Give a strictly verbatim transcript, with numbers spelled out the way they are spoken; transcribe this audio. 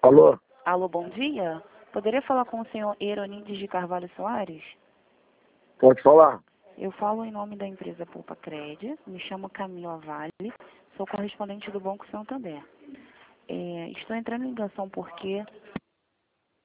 Alô? Alô, bom dia. Poderia falar com o senhor Eronides de Carvalho Soares? Pode falar. Eu falo em nome da empresa Poupa Cred, me chamo Camila Vale, sou correspondente do Banco Santander. É, estou entrando em ligação porque